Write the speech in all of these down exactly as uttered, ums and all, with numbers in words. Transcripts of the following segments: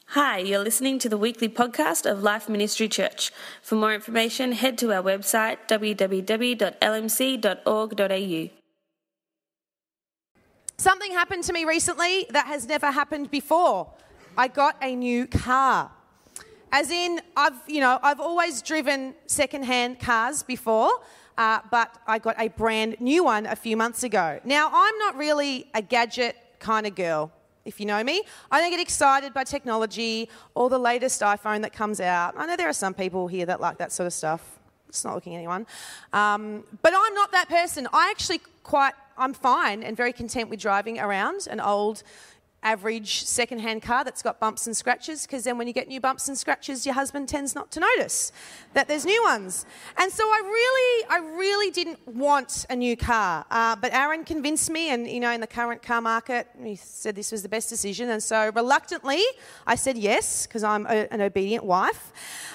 Hi, you're listening to the weekly podcast of Life Ministry Church. For more information, head to our website w w w dot l m c dot org dot a u. Something happened to me recently that has never happened before. I got a new car. As in, I've, you know, I've always driven second-hand cars before, uh, but I got a brand new one a few months ago. Now, I'm not really a gadget kind of girl, if you know me. I don't get excited by technology or the latest iPhone that comes out. I know there are some people here that like that sort of stuff. It's not looking at anyone. Um, but I'm not that person. I actually quite, I'm fine and very content with driving around an old, average second-hand car that's got bumps and scratches, because then when you get new bumps and scratches, your husband tends not to notice that there's new ones. And so I really, I really didn't want a new car. Uh, but Aaron convinced me, and, you know, in the current car market, he said this was the best decision. And so reluctantly, I said yes, because I'm a, an obedient wife.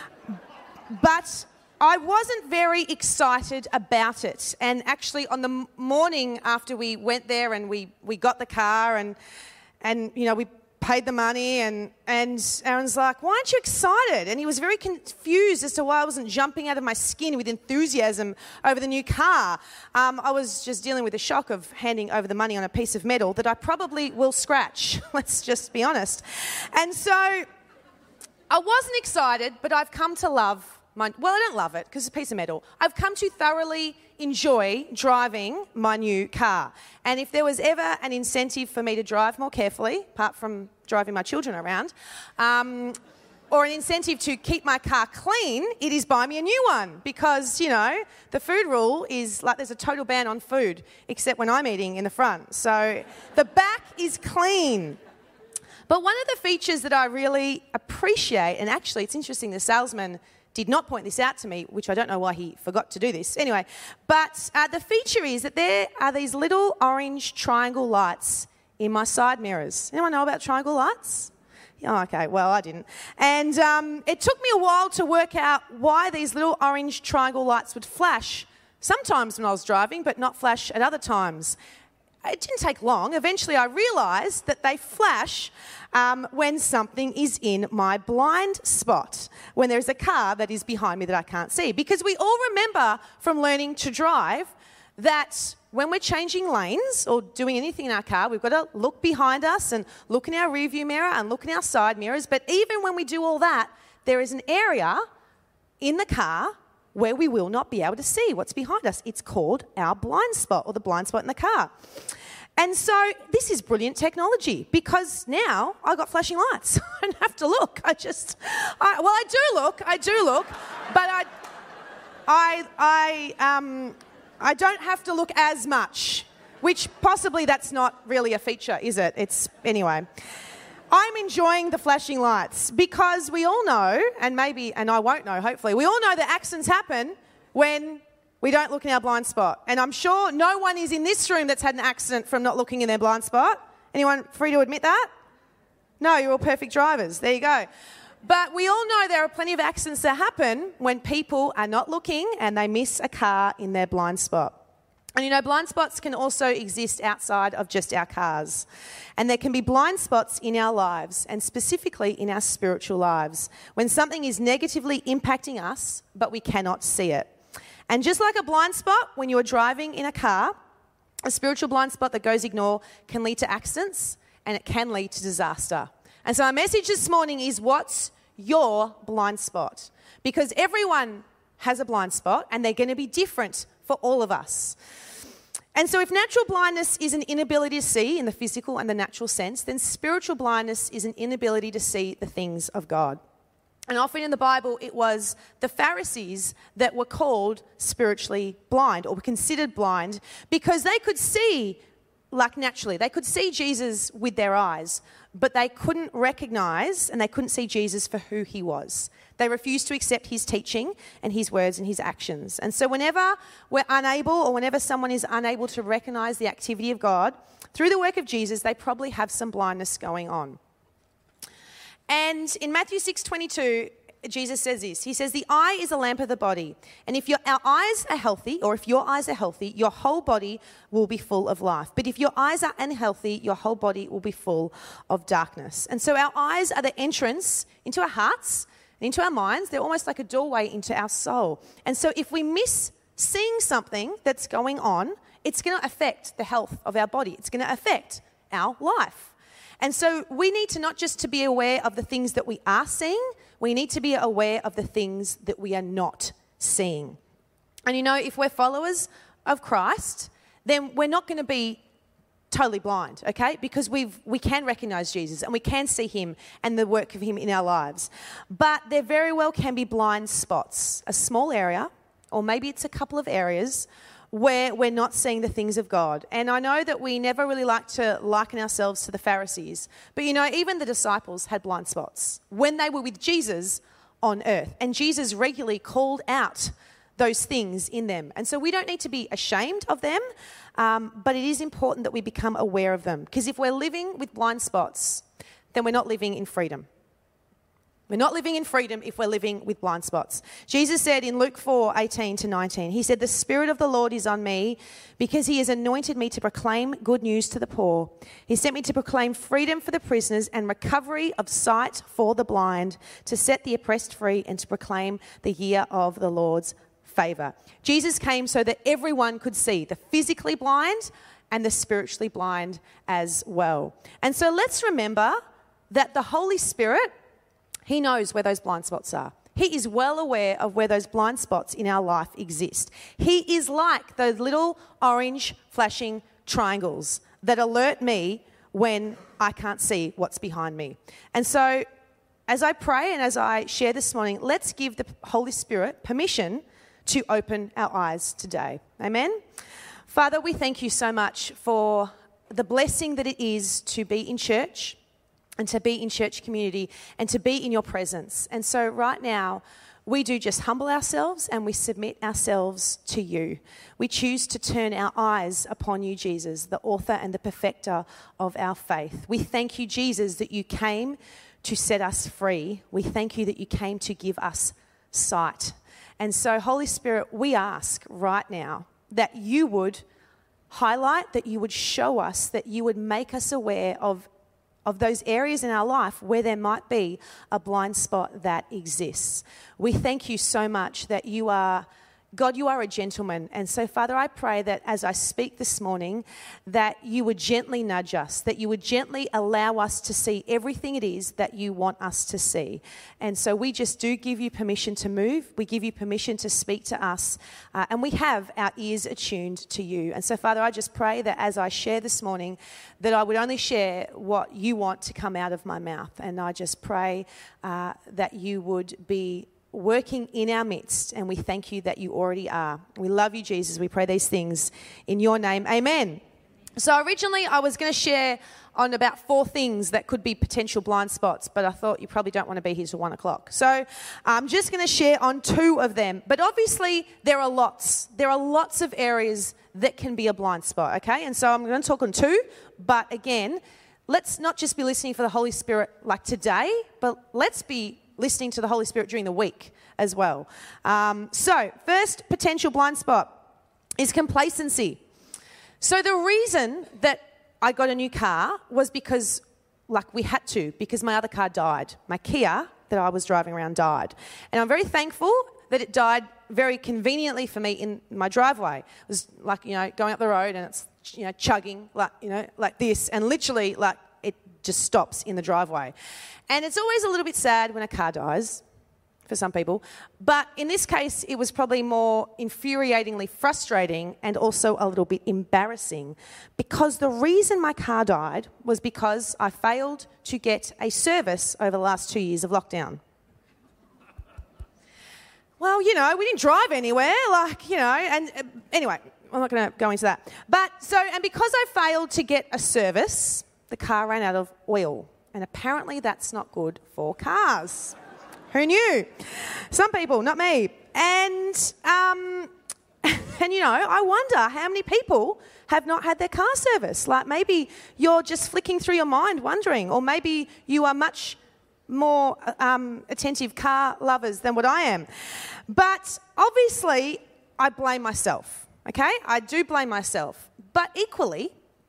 But I wasn't very excited about it. And actually, on the morning after we went there and we, we got the car and And, you know, we paid the money and, and Aaron's like, why aren't you excited? And he was very confused as to why I wasn't jumping out of my skin with enthusiasm over the new car. Um, I was just dealing with the shock of handing over the money on a piece of metal that I probably will scratch. Let's just be honest. And so I wasn't excited, but I've come to love my, well, I don't love it because it's a piece of metal. I've come to thoroughly enjoy driving my new car. And if there was ever an incentive for me to drive more carefully, apart from driving my children around, um, or an incentive to keep my car clean, it is buy me a new one. Because, you know, the food rule is like there's a total ban on food, except when I'm eating in the front. So the back is clean. But one of the features that I really appreciate, and actually it's interesting, the salesman did not point this out to me, which I don't know why he forgot to do this. Anyway, but uh, the feature is that there are these little orange triangle lights in my side mirrors. Anyone know about triangle lights? Oh, okay, well, I didn't. And um, it took me a while to work out why these little orange triangle lights would flash sometimes when I was driving, but not flash at other times. It didn't take long. Eventually, I realised that they flash um, when something is in my blind spot, when there's a car that is behind me that I can't see. Because we all remember from learning to drive that when we're changing lanes or doing anything in our car, we've got to look behind us and look in our rearview mirror and look in our side mirrors. But even when we do all that, there is an area in the car where we will not be able to see what's behind us. It's called our blind spot, or the blind spot in the car. And so this is brilliant technology, because now I've got flashing lights. I don't have to look. I just, I, well, I do look, I do look, but I, I, I, um, I don't have to look as much, which possibly that's not really a feature, is it? It's, anyway. I'm enjoying the flashing lights because we all know, and maybe, and I won't know, hopefully, we all know that accidents happen when we don't look in our blind spot. And I'm sure no one is in this room that's had an accident from not looking in their blind spot. Anyone free to admit that? No, you're all perfect drivers. There you go. But we all know there are plenty of accidents that happen when people are not looking and they miss a car in their blind spot. And you know, blind spots can also exist outside of just our cars. And there can be blind spots in our lives, and specifically in our spiritual lives, when something is negatively impacting us, but we cannot see it. And just like a blind spot when you're driving in a car, a spiritual blind spot that goes ignored can lead to accidents, and it can lead to disaster. And so our message this morning is, what's your blind spot? Because everyone has a blind spot, and they're going to be different for all of us. And so if natural blindness is an inability to see in the physical and the natural sense, then spiritual blindness is an inability to see the things of God. And often in the Bible, it was the Pharisees that were called spiritually blind, or were considered blind, because they could see, like naturally, they could see Jesus with their eyes, but they couldn't recognize and they couldn't see Jesus for who he was. They refused to accept his teaching and his words and his actions. And so whenever we're unable, or whenever someone is unable to recognize the activity of God through the work of Jesus, they probably have some blindness going on. And in Matthew six twenty-two, Jesus says this. He says, the eye is a lamp of the body. And if your, our eyes are healthy, or if your eyes are healthy, your whole body will be full of life. But if your eyes are unhealthy, your whole body will be full of darkness. And so our eyes are the entrance into our hearts, into our minds. They're almost like a doorway into our soul. And so if we miss seeing something that's going on, it's going to affect the health of our body. It's going to affect our life. And so we need to not just to be aware of the things that we are seeing, we need to be aware of the things that we are not seeing. And you know, if we're followers of Christ, then we're not going to be totally blind, okay? Because we've we can recognize Jesus and we can see him and the work of him in our lives. But there very well can be blind spots, a small area, or maybe it's a couple of areas where we're not seeing the things of God. And I know that we never really like to liken ourselves to the Pharisees. But you know, even the disciples had blind spots when they were with Jesus on earth. And Jesus regularly called out those things in them. And so we don't need to be ashamed of them, um, but it is important that we become aware of them. Because if we're living with blind spots, then we're not living in freedom. We're not living in freedom if we're living with blind spots. Jesus said in Luke four, eighteen to nineteen, he said, the Spirit of the Lord is on me because he has anointed me to proclaim good news to the poor. He sent me to proclaim freedom for the prisoners and recovery of sight for the blind, to set the oppressed free and to proclaim the year of the Lord's favour. Jesus came so that everyone could see, the physically blind and the spiritually blind as well. And so let's remember that the Holy Spirit, he knows where those blind spots are. He is well aware of where those blind spots in our life exist. He is like those little orange flashing triangles that alert me when I can't see what's behind me. And so as I pray and as I share this morning, let's give the Holy Spirit permission to open our eyes today. Amen? Father, we thank you so much for the blessing that it is to be in church, and to be in church community, and to be in your presence. And so right now, we do just humble ourselves and we submit ourselves to you. We choose to turn our eyes upon you, Jesus, the author and the perfecter of our faith. We thank you, Jesus, that you came to set us free. We thank you that you came to give us sight. And so, Holy Spirit, we ask right now that you would highlight, that you would show us, that you would make us aware of of those areas in our life where there might be a blind spot that exists. We thank you so much that you are, God, you are a gentleman. And so, Father, I pray that as I speak this morning, that you would gently nudge us, that you would gently allow us to see everything it is that you want us to see. And so we just do give you permission to move. We give you permission to speak to us. Uh, and we have our ears attuned to you. And so, Father, I just pray that as I share this morning, that I would only share what you want to come out of my mouth. And I just pray uh, that you would be working in our midst, and we thank you that you already are. We love you, Jesus. We pray these things in your name. Amen. So originally I was going to share on about four things that could be potential blind spots, but I thought you probably don't want to be here till one o'clock. So I'm just going to share on two of them. But obviously there are lots. There are lots of areas that can be a blind spot, okay? And so I'm going to talk on two, but again, let's not just be listening for the Holy Spirit like today, but let's be listening to the Holy Spirit during the week as well. Um, so first potential blind spot is complacency. So the reason that I got a new car was because, like, we had to, because my other car died. My Kia that I was driving around died. And I'm very thankful that it died very conveniently for me in my driveway. It was like, you know, going up the road and it's, you know, chugging like, you know, like this, and literally like it just stops in the driveway. And it's always a little bit sad when a car dies, for some people. But in this case, it was probably more infuriatingly frustrating and also a little bit embarrassing, because the reason my car died was because I failed to get a service over the last two years of lockdown. Well, you know, we didn't drive anywhere, like, you know, and uh, anyway, I'm not going to go into that. But so, and because I failed to get a service, the car ran out of oil. And apparently that's not good for cars. Who knew? Some people, not me. And, um, and you know, I wonder how many people have not had their car service. Like maybe you're just flicking through your mind wondering, or maybe you are much more um, attentive car lovers than what I am. But obviously, I blame myself, okay? I do blame myself. But equally,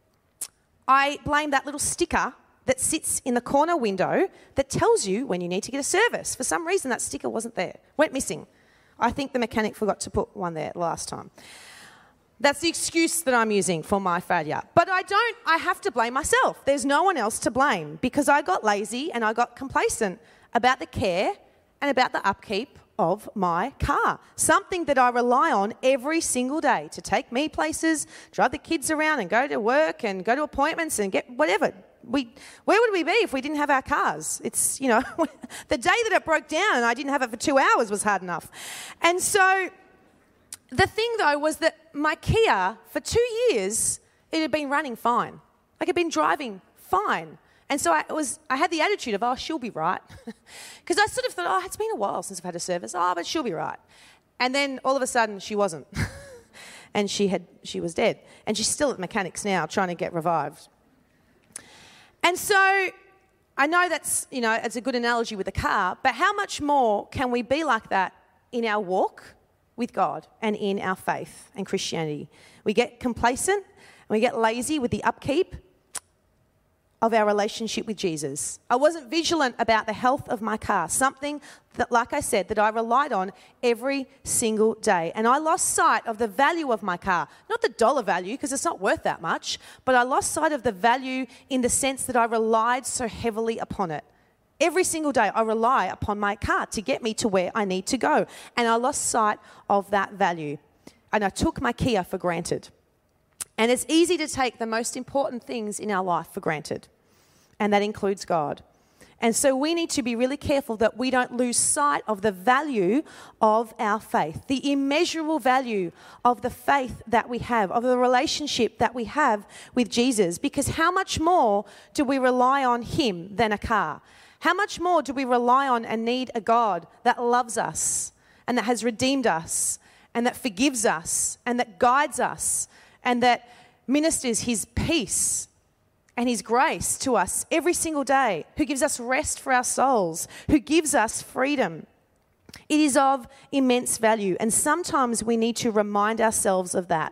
I blame that little sticker that sits in the corner window that tells you when you need to get a service. For some reason, that sticker wasn't there, went missing. I think the mechanic forgot to put one there last time. That's the excuse that I'm using for my failure. But I don't, I have to blame myself. There's no one else to blame because I got lazy and I got complacent about the care and about the upkeep of my car. Something that I rely on every single day to take me places, drive the kids around and go to work and go to appointments and get whatever. We, where would we be if we didn't have our cars? It's, you know, the day that it broke down and I didn't have it for two hours was hard enough. And so the thing, though, was that my Kia, for two years, it had been running fine. Like, it had been driving fine. And so I was, I had the attitude of, oh, she'll be right. Because I sort of thought, oh, it's been a while since I've had a service. Oh, but she'll be right. And then all of a sudden, she wasn't. And she had, she was dead. And she's still at the mechanics now, trying to get revived. And so I know that's, you know, it's a good analogy with a car, but how much more can we be like that in our walk with God and in our faith and Christianity? We get complacent and we get lazy with the upkeep of our relationship with Jesus. I wasn't vigilant about the health of my car, something that, like I said, that I relied on every single day. And I lost sight of the value of my car. Not the dollar value, because it's not worth that much, but I lost sight of the value in the sense that I relied so heavily upon it. Every single day I rely upon my car to get me to where I need to go. And I lost sight of that value. And I took my Kia for granted. And it's easy to take the most important things in our life for granted. And that includes God. And so we need to be really careful that we don't lose sight of the value of our faith, the immeasurable value of the faith that we have, of the relationship that we have with Jesus. Because how much more do we rely on him than a car? How much more do we rely on and need a God that loves us and that has redeemed us and that forgives us and that guides us and that ministers his peace and his grace to us every single day, who gives us rest for our souls, who gives us freedom? It is of immense value, and sometimes we need to remind ourselves of that.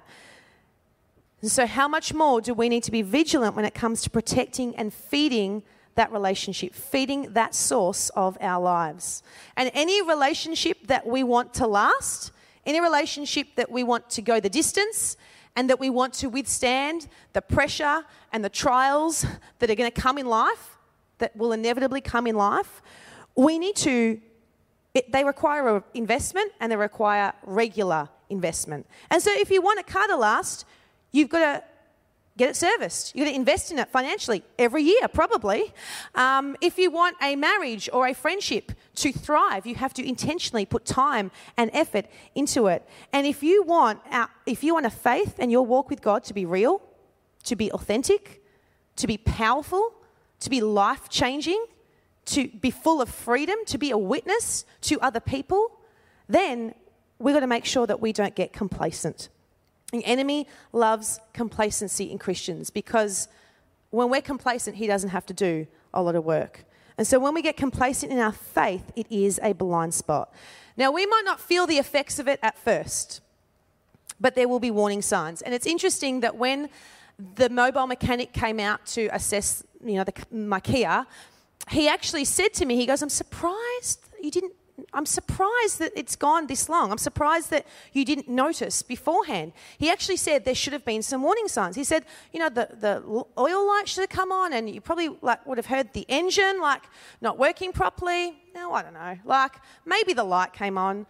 And so how much more do we need to be vigilant when it comes to protecting and feeding that relationship, feeding that source of our lives? And any relationship that we want to last, any relationship that we want to go the distance, and that we want to withstand the pressure and the trials that are going to come in life, that will inevitably come in life, we need to, it, they require an investment and they require regular investment. And so if you want a car to last, you've got to get it serviced. You've got to invest in it financially every year, probably. Um, if you want a marriage or a friendship to thrive, you have to intentionally put time and effort into it. And if you want, our, if you want a faith and your walk with God to be real, to be authentic, to be powerful, to be life-changing, to be full of freedom, to be a witness to other people, then we've got to make sure that we don't get complacent. The enemy loves complacency in Christians because when we're complacent, he doesn't have to do a lot of work. And so when we get complacent in our faith, it is a blind spot. Now, we might not feel the effects of it at first, but there will be warning signs. And it's interesting that when the mobile mechanic came out to assess, you know, the, my Kia, he actually said to me, he goes, I'm surprised you didn't I'm surprised that it's gone this long. I'm surprised that you didn't notice beforehand. He actually said there should have been some warning signs. He said, you know, the, the oil light should have come on and you probably like would have heard the engine like not working properly. No, I don't know. Like maybe the light came on.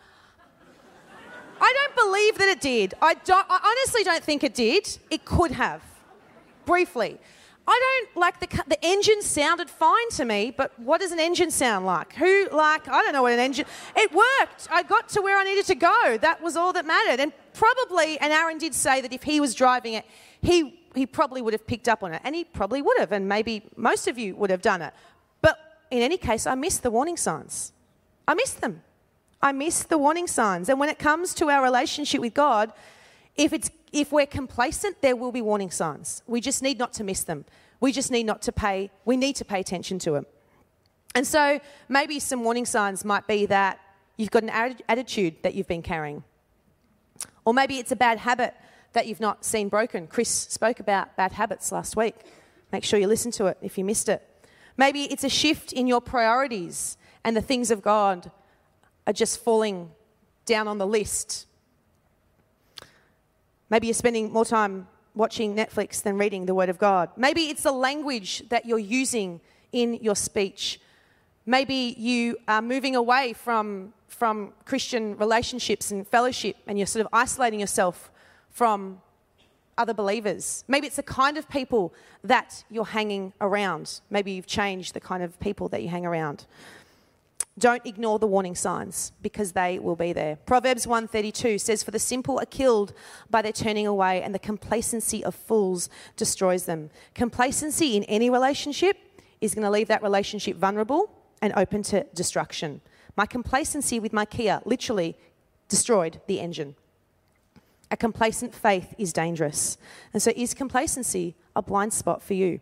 I don't believe that it did. I, don't, I honestly don't think it did. It could have, briefly. I don't, like, the the engine sounded fine to me, but what does an engine sound like? Who, like, I don't know what an engine, it worked. I got to where I needed to go. That was all that mattered. And probably, and Aaron did say that if he was driving it, he, he probably would have picked up on it. And he probably would have, and maybe most of you would have done it. But in any case, I missed the warning signs. I missed them. I missed the warning signs. And when it comes to our relationship with God, If it's if we're complacent, there will be warning signs. We just need not to miss them. We just need not to pay, we need to pay attention to them. And so maybe some warning signs might be that you've got an atti- attitude that you've been carrying. Or maybe it's a bad habit that you've not seen broken. Chris spoke about bad habits last week. Make sure you listen to it if you missed it. Maybe it's a shift in your priorities and the things of God are just falling down on the list. Maybe you're spending more time watching Netflix than reading the Word of God. Maybe it's the language that you're using in your speech. Maybe you are moving away from, from Christian relationships and fellowship and you're sort of isolating yourself from other believers. Maybe it's the kind of people that you're hanging around. Maybe you've changed the kind of people that you hang around. Don't ignore the warning signs because they will be there. Proverbs one thirty-two says, "For the simple are killed by their turning away, and the complacency of fools destroys them." Complacency in any relationship is going to leave that relationship vulnerable and open to destruction. My complacency with my Kia literally destroyed the engine. A complacent faith is dangerous. And so is complacency a blind spot for you?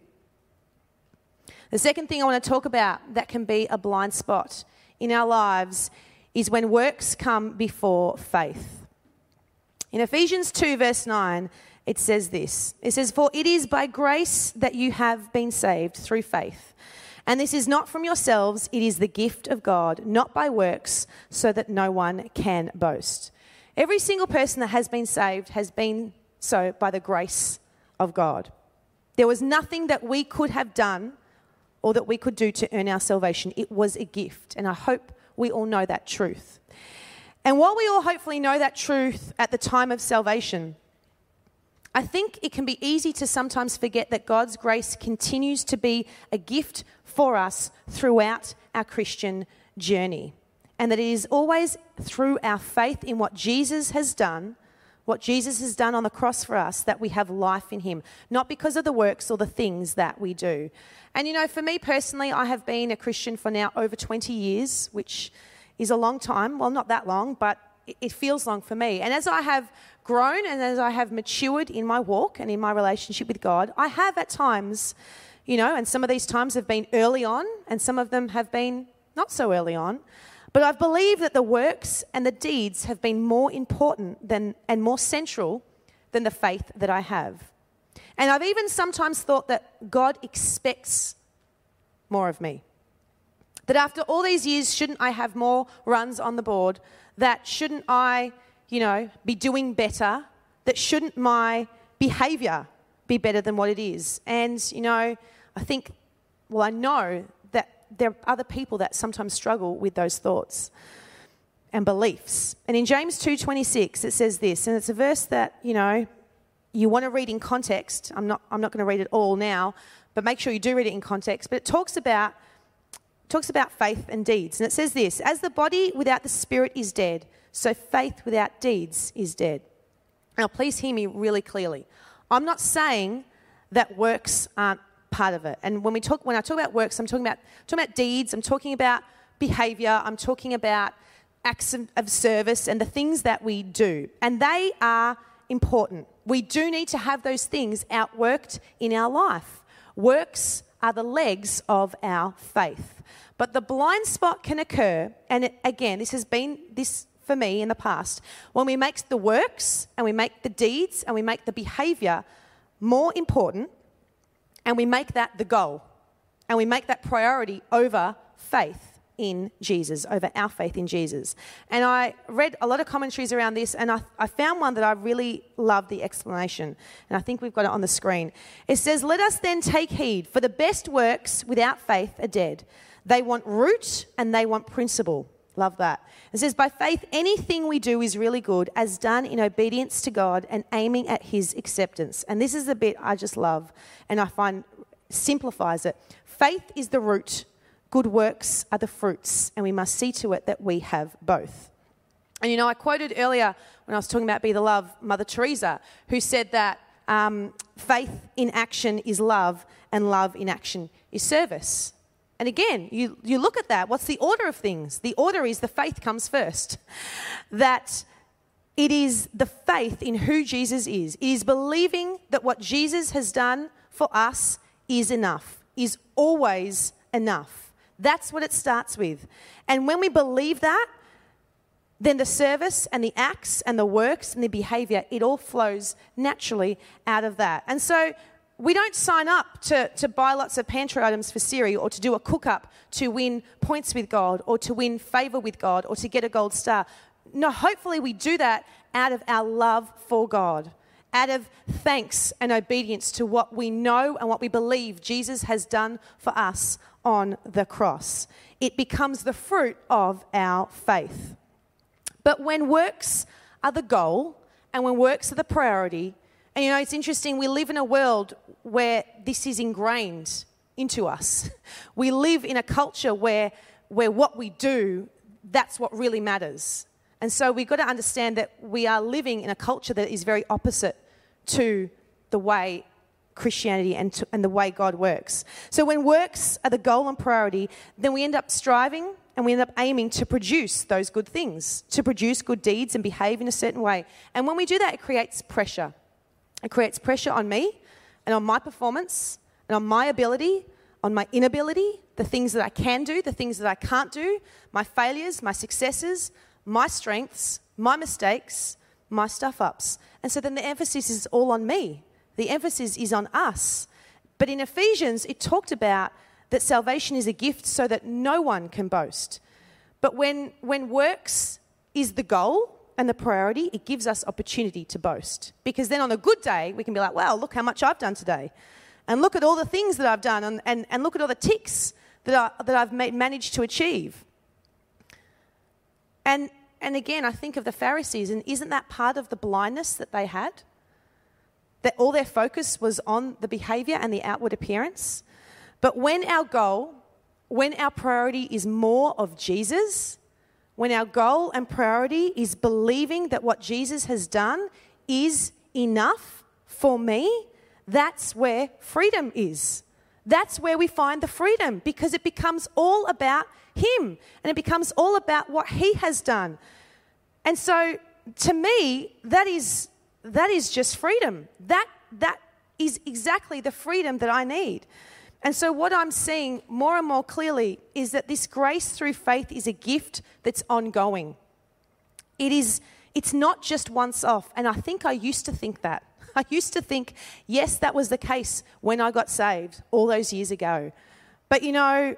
The second thing I want to talk about that can be a blind spot in our lives is when works come before faith. In Ephesians two verse nine, it says this. It says, "For it is by grace that you have been saved through faith. And this is not from yourselves, it is the gift of God, not by works, so that no one can boast." Every single person that has been saved has been so by the grace of God. There was nothing that we could have done or that we could do to earn our salvation. It was a gift, and I hope we all know that truth. And while we all hopefully know that truth at the time of salvation, I think it can be easy to sometimes forget that God's grace continues to be a gift for us throughout our Christian journey. And that it is always through our faith in what Jesus has done, what Jesus has done on the cross for us, that we have life in him. Not because of the works or the things that we do. And you know, for me personally, I have been a Christian for now over twenty years, which is a long time. Well, not that long, but it feels long for me. And as I have grown and as I have matured in my walk and in my relationship with God, I have at times, you know, and some of these times have been early on and some of them have been not so early on. But I believe that the works and the deeds have been more important than and more central than the faith that I have. And I've even sometimes thought that God expects more of me. That after all these years, shouldn't I have more runs on the board? That shouldn't I, you know, be doing better? That shouldn't my behaviour be better than what it is? And, you know, I think, well, I know that there are other people that sometimes struggle with those thoughts and beliefs. And in James two twenty-six, it says this, and it's a verse that, you know, you want to read in context. I'm not, I'm not going to read it all now, but make sure you do read it in context. But it talks about talks about faith and deeds. And it says this, "As the body without the spirit is dead, so faith without deeds is dead." Now, please hear me really clearly. I'm not saying that works aren't part of it. And when we talk, when I talk about works, I'm talking about talking about deeds. I'm talking about behaviour. I'm talking about acts of, of service and the things that we do. And they are important. We do need to have those things outworked in our life. Works are the legs of our faith. But the blind spot can occur, and it, again, this has been this for me in the past, when we make the works and we make the deeds and we make the behaviour more important, and we make that the goal, and we make that priority over faith in Jesus, over our faith in Jesus. And I read a lot of commentaries around this, and I, I found one that I really loved the explanation, and I think we've got it on the screen. It says, "Let us then take heed, for the best works without faith are dead. They want root and they want principle." Love that. It says, "By faith, anything we do is really good, as done in obedience to God and aiming at his acceptance." And this is the bit I just love, and I find simplifies it. Faith is the root, good works are the fruits, and we must see to it that we have both. And you know, I quoted earlier when I was talking about Be the Love, Mother Teresa, who said that um, faith in action is love, and love in action is service. And again, you, you look at that, what's the order of things? The order is the faith comes first. That it is the faith in who Jesus is. It is believing that what Jesus has done for us is enough, is always enough. That's what it starts with. And when we believe that, then the service and the acts and the works and the behaviour, it all flows naturally out of that. And so we don't sign up to, to buy lots of pantry items for Siri or to do a cook-up to win points with God or to win favour with God or to get a gold star. No, hopefully we do that out of our love for God, out of thanks and obedience to what we know and what we believe Jesus has done for us on the cross. It becomes the fruit of our faith. But when works are the goal and when works are the priority, and you know, it's interesting, we live in a world where this is ingrained into us. We live in a culture where, where what we do, that's what really matters. And so we've got to understand that we are living in a culture that is very opposite to the way Christianity and, to, and the way God works. So when works are the goal and priority, then we end up striving and we end up aiming to produce those good things, to produce good deeds and behave in a certain way. And when we do that, it creates pressure. It creates pressure on me and on my performance and on my ability, on my inability, the things that I can do, the things that I can't do, my failures, my successes, my strengths, my mistakes, my stuff-ups. And so then the emphasis is all on me. The emphasis is on us. But in Ephesians, it talked about that salvation is a gift so that no one can boast. But when, when works is the goal and the priority, it gives us opportunity to boast. Because then on a good day, we can be like, wow, look how much I've done today. And look at all the things that I've done and, and, and look at all the ticks that, I, that I've made, managed to achieve. And, and again, I think of the Pharisees, and isn't that part of the blindness that they had? That all their focus was on the behaviour and the outward appearance. But when our goal, when our priority is more of Jesus, when our goal and priority is believing that what Jesus has done is enough for me, that's where freedom is. That's where we find the freedom, because it becomes all about him and it becomes all about what he has done. And so to me, that is that is just freedom. That that is exactly the freedom that I need. And so what I'm seeing more and more clearly is that this grace through faith is a gift that's ongoing. It is, it's not just once off. And I think I used to think that. I used to think, yes, that was the case when I got saved all those years ago. But you know,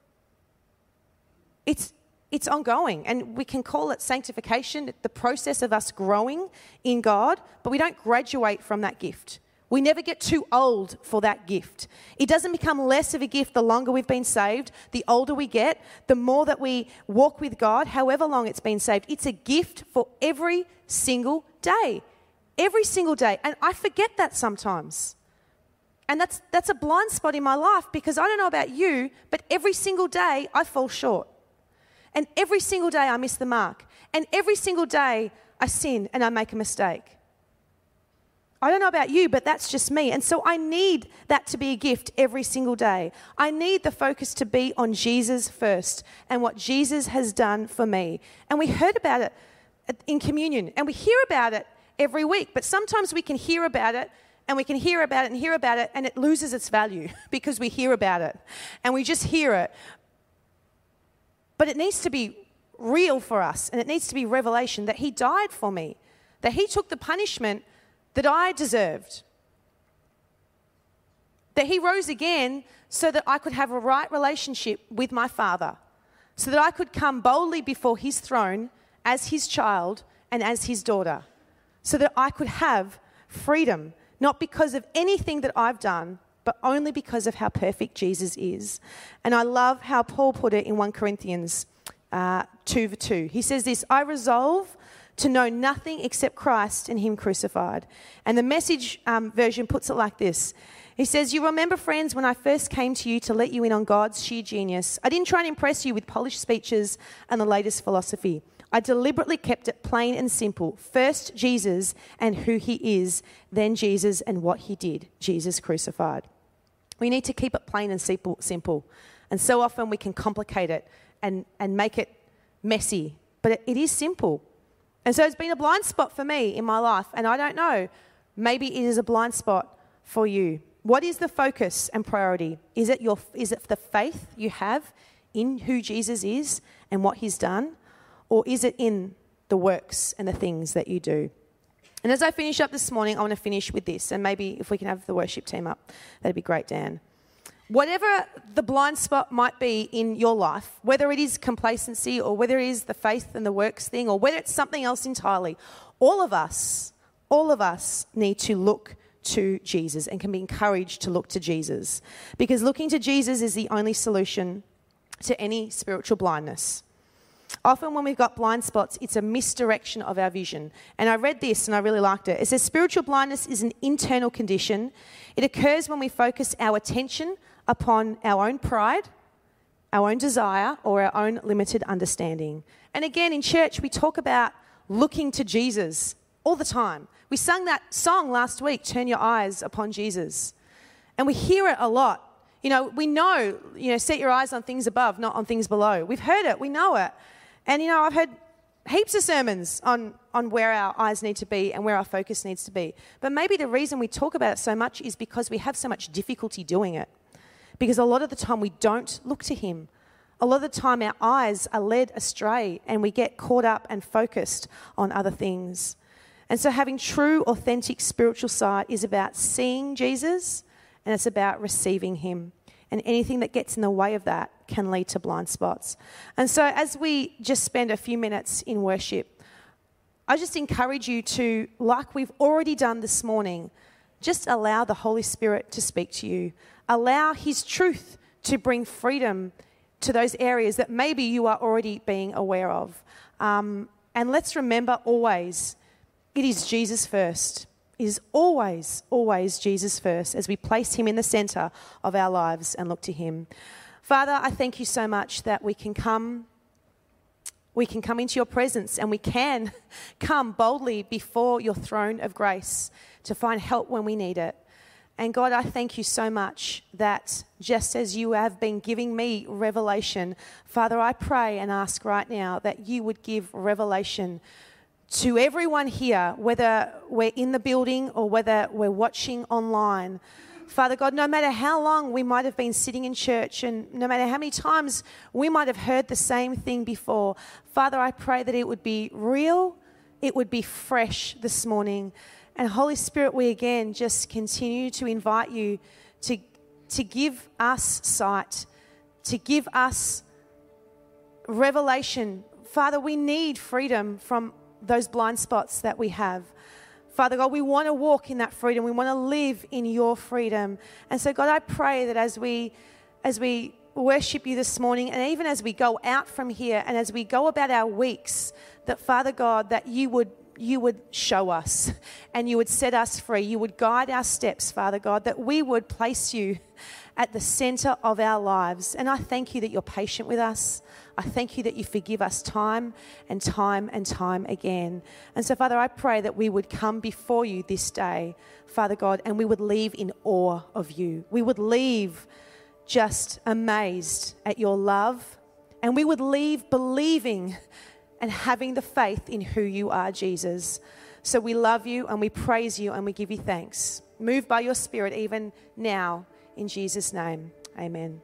it's it's ongoing, and we can call it sanctification, the process of us growing in God, but we don't graduate from that gift. We never get too old for that gift. It doesn't become less of a gift the longer we've been saved. The older we get, the more that we walk with God, however long it's been saved. It's a gift for every single day. Every single day. And I forget that sometimes. And that's that's a blind spot in my life, because I don't know about you, but every single day I fall short. And every single day I miss the mark. And every single day I sin and I make a mistake. I don't know about you, but that's just me. And so I need that to be a gift every single day. I need the focus to be on Jesus first and what Jesus has done for me. And we heard about it in communion, and we hear about it every week. But sometimes we can hear about it and we can hear about it and hear about it, and it loses its value because we hear about it and we just hear it. But it needs to be real for us, and it needs to be revelation that he died for me, that he took the punishment that I deserved, that he rose again so that I could have a right relationship with my Father, so that I could come boldly before his throne as his child and as his daughter, so that I could have freedom, not because of anything that I've done, but only because of how perfect Jesus is. And I love how Paul put it in First Corinthians uh, two verse two. He says this, I resolve to know nothing except Christ and him crucified. And the Message um, version puts it like this. He says, you remember, friends, when I first came to you to let you in on God's sheer genius, I didn't try and impress you with polished speeches and the latest philosophy. I deliberately kept it plain and simple. First Jesus and who he is, then Jesus and what he did, Jesus crucified. We need to keep it plain and simple. simple. And so often we can complicate it and, and make it messy, but it, it is simple. And so it's been a blind spot for me in my life, and I don't know, maybe it is a blind spot for you. What is the focus and priority? Is it your? Is it the faith you have in who Jesus is and what he's done? Or is it in the works and the things that you do? And as I finish up this morning, I want to finish with this. And maybe if we can have the worship team up, that'd be great, Dan. Whatever the blind spot might be in your life, whether it is complacency or whether it is the faith and the works thing or whether it's something else entirely, all of us, all of us need to look to Jesus and can be encouraged to look to Jesus, because looking to Jesus is the only solution to any spiritual blindness. Often when we've got blind spots, it's a misdirection of our vision. And I read this and I really liked it. It says spiritual blindness is an internal condition. It occurs when we focus our attention upon our own pride, our own desire, or our own limited understanding. And again, in church, we talk about looking to Jesus all the time. We sang that song last week, Turn Your Eyes Upon Jesus. And we hear it a lot. You know, we know, you know, set your eyes on things above, not on things below. We've heard it, we know it. And, you know, I've heard heaps of sermons on, on where our eyes need to be and where our focus needs to be. But maybe the reason we talk about it so much is because we have so much difficulty doing it. Because a lot of the time we don't look to him. A lot of the time our eyes are led astray and we get caught up and focused on other things. And so having true, authentic spiritual sight is about seeing Jesus and it's about receiving him. And anything that gets in the way of that can lead to blind spots. And so as we just spend a few minutes in worship, I just encourage you to, like we've already done this morning, just allow the Holy Spirit to speak to you. Allow his truth to bring freedom to those areas that maybe you are already being aware of. Um, and let's remember always, it is Jesus first. It is always, always Jesus first as we place him in the centre of our lives and look to him. Father, I thank you so much that we can come, we can come into your presence and we can come boldly before your throne of grace to find help when we need it. And God, I thank you so much that just as you have been giving me revelation, Father, I pray and ask right now that you would give revelation to everyone here, whether we're in the building or whether we're watching online. Father God, no matter how long we might have been sitting in church and no matter how many times we might have heard the same thing before, Father, I pray that it would be real, it would be fresh this morning. And Holy Spirit, we again just continue to invite you to, to give us sight, to give us revelation. Father, we need freedom from those blind spots that we have. Father God, we want to walk in that freedom. We want to live in your freedom. And so God, I pray that as we, as we worship you this morning and even as we go out from here and as we go about our weeks, that Father God, that you would you would show us and you would set us free. You would guide our steps, Father God, that we would place you at the center of our lives. And I thank you that you're patient with us. I thank you that you forgive us time and time and time again. And so, Father, I pray that we would come before you this day, Father God, and we would leave in awe of you. We would leave just amazed at your love, and we would leave believing and having the faith in who you are, Jesus. So we love you and we praise you and we give you thanks. Move by your Spirit even now, in Jesus' name. Amen.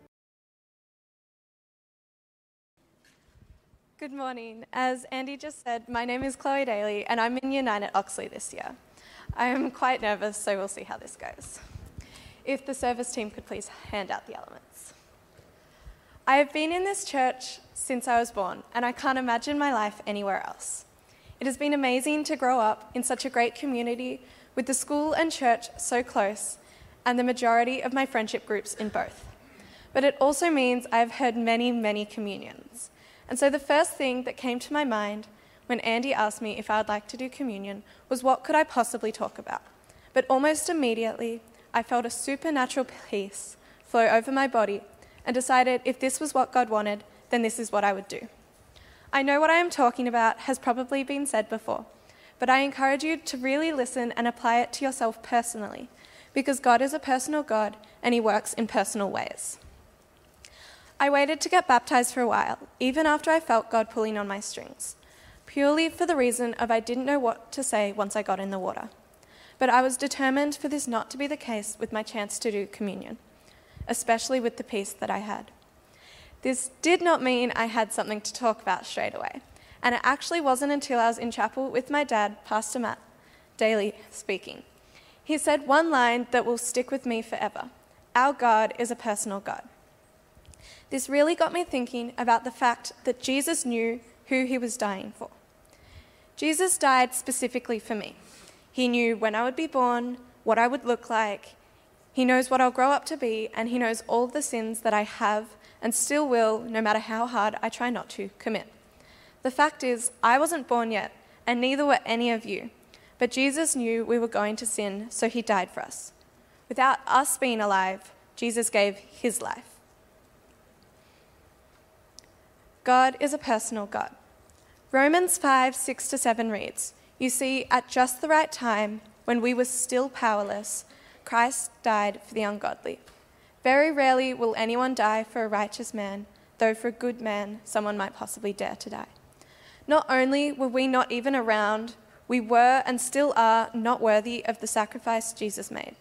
Good morning. As Andy just said, my name is Chloe Daly and I'm in Year nine at Oxley this year. I am quite nervous, so we'll see how this goes. If the service team could please hand out the elements. I have been in this church since I was born, and I can't imagine my life anywhere else. It has been amazing to grow up in such a great community with the school and church so close, and the majority of my friendship groups in both. But it also means I've heard many, many communions. And so the first thing that came to my mind when Andy asked me if I would like to do communion was what could I possibly talk about? But almost immediately, I felt a supernatural peace flow over my body and decided if this was what God wanted, then this is what I would do. I know what I am talking about has probably been said before, but I encourage you to really listen and apply it to yourself personally, because God is a personal God and he works in personal ways. I waited to get baptized for a while, even after I felt God pulling on my strings, purely for the reason of I didn't know what to say once I got in the water. But I was determined for this not to be the case with my chance to do communion, especially with the peace that I had. This did not mean I had something to talk about straight away. And it actually wasn't until I was in chapel with my dad, Pastor Matt Daly, speaking. He said one line that will stick with me forever. Our God is a personal God. This really got me thinking about the fact that Jesus knew who he was dying for. Jesus died specifically for me. He knew when I would be born, what I would look like. He knows what I'll grow up to be, and he knows all of the sins that I have and still will, no matter how hard I try not to commit. The fact is, I wasn't born yet, and neither were any of you. But Jesus knew we were going to sin, so he died for us. Without us being alive, Jesus gave his life. God is a personal God. Romans five, six to seven reads, "You see, at just the right time, when we were still powerless, Christ died for the ungodly. Very rarely will anyone die for a righteous man, though for a good man, someone might possibly dare to die. Not only were we not even around, we were and still are not worthy of the sacrifice Jesus made.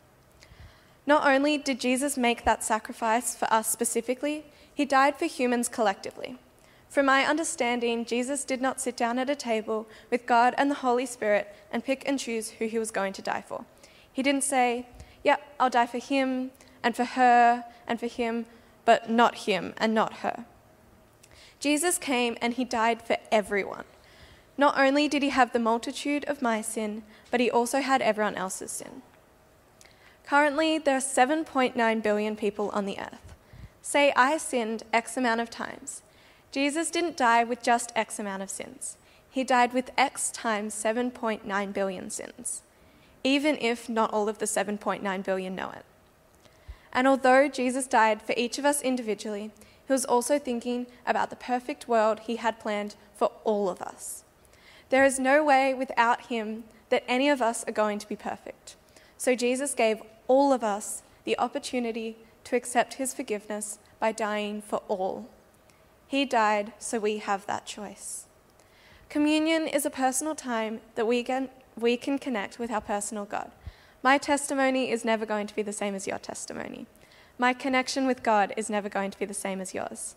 Not only did Jesus make that sacrifice for us specifically, he died for humans collectively. From my understanding, Jesus did not sit down at a table with God and the Holy Spirit and pick and choose who he was going to die for. He didn't say, yep, I'll die for him and for her and for him, but not him and not her. Jesus came and he died for everyone. Not only did he have the multitude of my sin, but he also had everyone else's sin. Currently, there are seven point nine billion people on the earth. Say I sinned X amount of times. Jesus didn't die with just X amount of sins. He died with X times seven point nine billion sins, even if not all of the seven point nine billion know it. And although Jesus died for each of us individually, he was also thinking about the perfect world he had planned for all of us. There is no way without him that any of us are going to be perfect. So Jesus gave all of us the opportunity to accept his forgiveness by dying for all. He died so we have that choice. Communion is a personal time that we can, we can connect with our personal God. My testimony is never going to be the same as your testimony. My connection with God is never going to be the same as yours.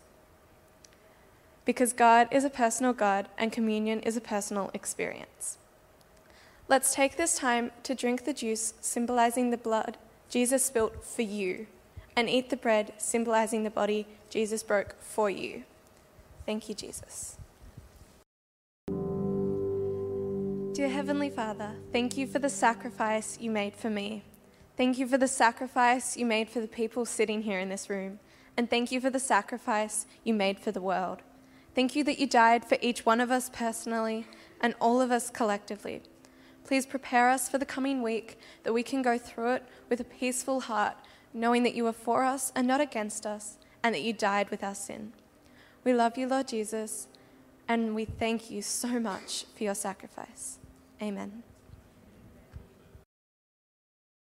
Because God is a personal God and communion is a personal experience. Let's take this time to drink the juice symbolizing the blood Jesus spilt for you, and eat the bread symbolizing the body Jesus broke for you. Thank you, Jesus. Dear Heavenly Father, thank you for the sacrifice you made for me. Thank you for the sacrifice you made for the people sitting here in this room. And thank you for the sacrifice you made for the world. Thank you that you died for each one of us personally and all of us collectively. Please prepare us for the coming week that we can go through it with a peaceful heart, knowing that you are for us and not against us, and that you died with our sin. We love you, Lord Jesus, and we thank you so much for your sacrifice. Amen.